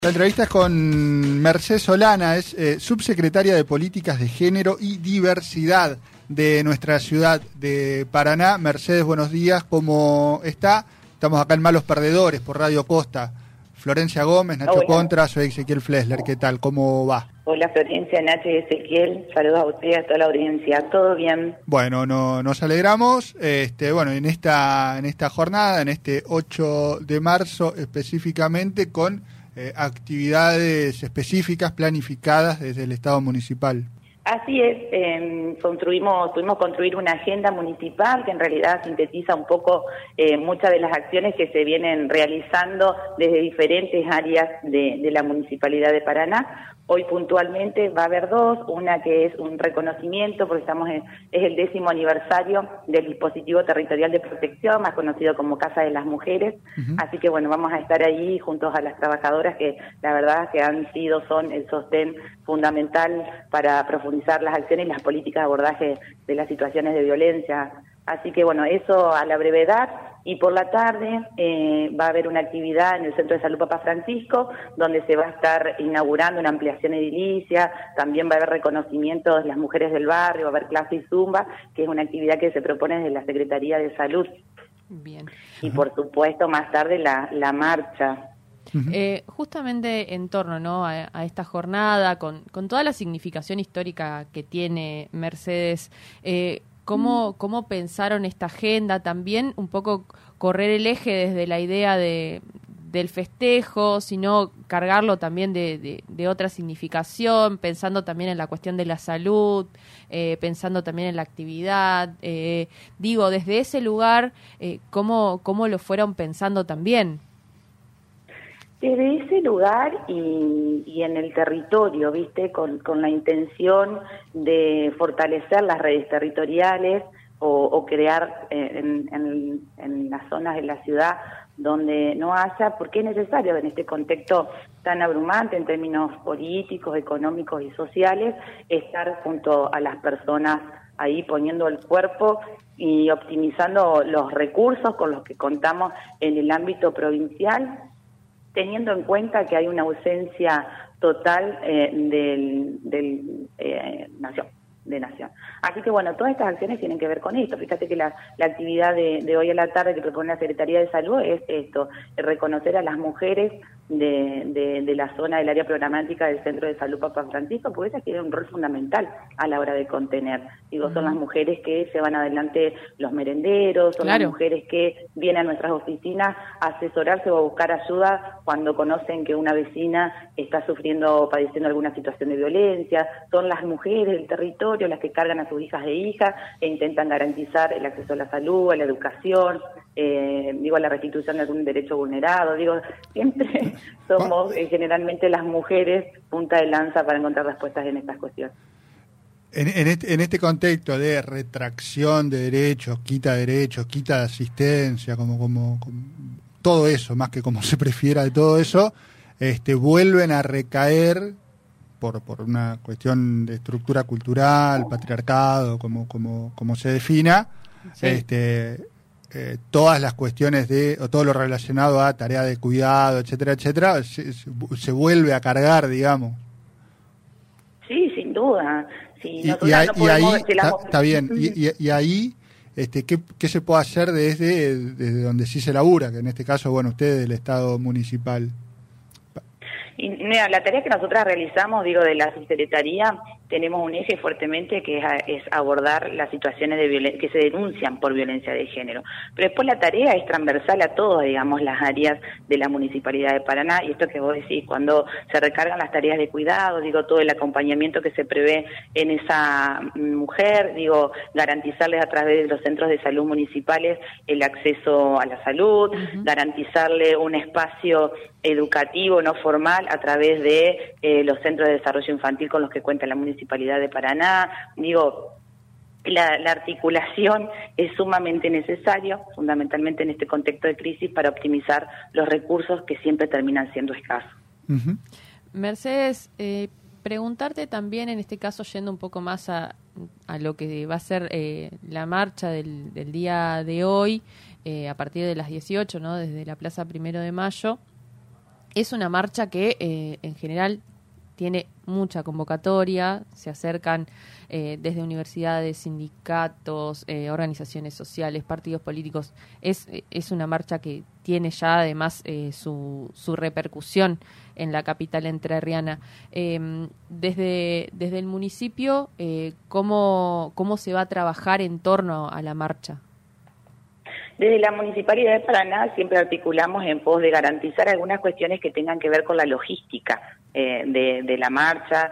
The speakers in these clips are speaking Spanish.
La entrevista es con Mercedes Solana, es subsecretaria de Políticas de Género y Diversidad de nuestra ciudad de Paraná. Mercedes, buenos días, ¿cómo está? Estamos acá en Malos Perdedores por Radio Costa. Florencia Gómez, Nacho Hola. Contra, soy Ezequiel Flesler, ¿qué tal? ¿Cómo va? Hola Florencia, Nacho y Ezequiel, saludos a ustedes y a toda la audiencia, ¿todo bien? Bueno, nos alegramos, bueno, en esta jornada, en este 8 de marzo específicamente, con actividades específicas planificadas desde el Estado municipal. Así es, pudimos construir una agenda municipal que en realidad sintetiza un poco muchas de las acciones que se vienen realizando desde diferentes áreas de la Municipalidad de Paraná. Hoy puntualmente va a haber dos, una que es un reconocimiento, porque es el 10º aniversario del dispositivo territorial de protección, más conocido como Casa de las Mujeres, Así que bueno, vamos a estar ahí juntos a las trabajadoras que la verdad que son el sostén fundamental para profundizar las acciones y las políticas de abordaje de las situaciones de violencia. Así que bueno, eso a la brevedad. Y por la tarde va a haber una actividad en el Centro de Salud Papa Francisco, donde se va a estar inaugurando una ampliación edilicia, también va a haber reconocimientos de las mujeres del barrio, va a haber clase y zumba, que es una actividad que se propone desde la Secretaría de Salud. Bien. Y por supuesto más tarde la marcha. Justamente en torno, ¿no?, a esta jornada, con toda la significación histórica que tiene Mercedes, ¿cómo pensaron esta agenda? También un poco correr el eje desde la idea del festejo, sino cargarlo también de otra significación, pensando también en la cuestión de la salud, pensando también en la actividad. Desde ese lugar, ¿cómo lo fueron pensando también? Desde ese lugar y en el territorio, ¿viste? Con la intención de fortalecer las redes territoriales o crear en las zonas de la ciudad donde no haya, porque es necesario en este contexto tan abrumante en términos políticos, económicos y sociales, estar junto a las personas ahí poniendo el cuerpo y optimizando los recursos con los que contamos en el ámbito provincial, teniendo en cuenta que hay una ausencia total de nación. Así que bueno, todas estas acciones tienen que ver con esto. Fíjate que la actividad de hoy a la tarde que propone la Secretaría de Salud es esto, reconocer a las mujeres de la zona del área programática del Centro de Salud Papa Francisco, porque ellas tienen un rol fundamental a la hora de contener. Son las mujeres que llevan adelante los merenderos, son las mujeres que vienen a nuestras oficinas a asesorarse o a buscar ayuda cuando conocen que una vecina está padeciendo alguna situación de violencia, son las mujeres del territorio las que cargan a sus hijas e hijas e intentan garantizar el acceso a la salud, a la educación, a la restitución de algún derecho vulnerado. Siempre somos generalmente las mujeres punta de lanza para encontrar respuestas en estas cuestiones. En este contexto de retracción de derechos, quita de asistencia, como todo eso, más que como se prefiera de todo eso, vuelven a recaer por una cuestión de estructura cultural, patriarcado, como se defina, sí. Todas las cuestiones o todo lo relacionado a tarea de cuidado, etcétera, se vuelve a cargar, digamos. Sí, sin duda. Sí, y ahí está bien. Y ahí, ¿qué se puede hacer desde donde sí se labura? Que en este caso, bueno, ustedes del Estado municipal. Y mira, la tarea que nosotras realizamos, de la subsecretaría, tenemos un eje fuertemente que es abordar las situaciones de que se denuncian por violencia de género. Pero después la tarea es transversal a todas, las áreas de la Municipalidad de Paraná, y esto que vos decís, cuando se recargan las tareas de cuidado, todo el acompañamiento que se prevé en esa mujer, garantizarles a través de los centros de salud municipales el acceso a la salud, garantizarle un espacio educativo no formal a través de los centros de desarrollo infantil con los que cuenta la Municipalidad de Paraná. La articulación es sumamente necesaria, fundamentalmente en este contexto de crisis, para optimizar los recursos que siempre terminan siendo escasos. Mercedes, preguntarte también, en este caso, yendo un poco más a lo que va a ser la marcha del día de hoy, a partir de las 18, ¿no?, desde la Plaza 1 de Mayo, Es una marcha que en general tiene mucha convocatoria, se acercan desde universidades, sindicatos, organizaciones sociales, partidos políticos. Es una marcha que tiene ya además su repercusión en la capital entrerriana. Desde el municipio, ¿cómo se va a trabajar en torno a la marcha? Desde la Municipalidad de Paraná siempre articulamos en pos de garantizar algunas cuestiones que tengan que ver con la logística de la marcha,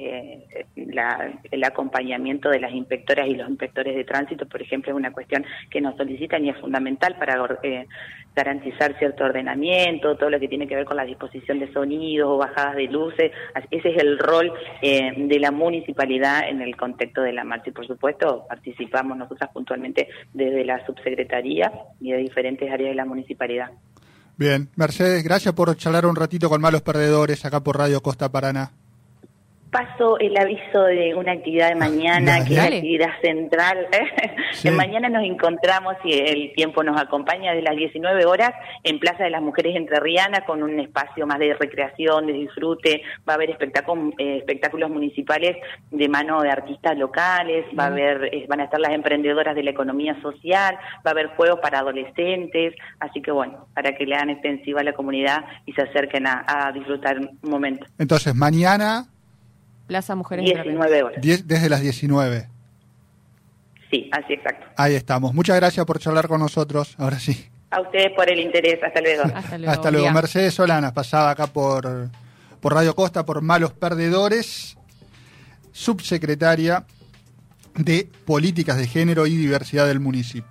el acompañamiento de las inspectoras y los inspectores de tránsito, por ejemplo, es una cuestión que nos solicitan y es fundamental para garantizar cierto ordenamiento, todo lo que tiene que ver con la disposición de sonidos o bajadas de luces. Ese es el rol de la municipalidad en el contexto de la marcha y, por supuesto, participamos nosotras puntualmente desde la subsecretaría y de diferentes áreas de la municipalidad. Bien, Mercedes, gracias por charlar un ratito con Malos Perdedores acá por Radio Costa Paraná. Paso el aviso de una actividad de mañana, que es la actividad central. Sí. Mañana nos encontramos, si el tiempo nos acompaña, desde las 19 horas en Plaza de las Mujeres Entrerrianas, con un espacio más de recreación, de disfrute. Va a haber espectáculos municipales de mano de artistas locales, van a estar las emprendedoras de la economía social, va a haber juegos para adolescentes, así que bueno, para que le hagan extensiva a la comunidad y se acerquen a disfrutar un momento. Entonces, mañana... Plaza Mujeres 19 horas. Desde las 19. Sí, así exacto. Ahí estamos. Muchas gracias por charlar con nosotros. Ahora sí. A ustedes por el interés. Hasta luego. Hasta luego. Mercedes Solanas pasaba acá por Radio Costa, por Malos Perdedores, subsecretaria de Políticas de Género y Diversidad del municipio.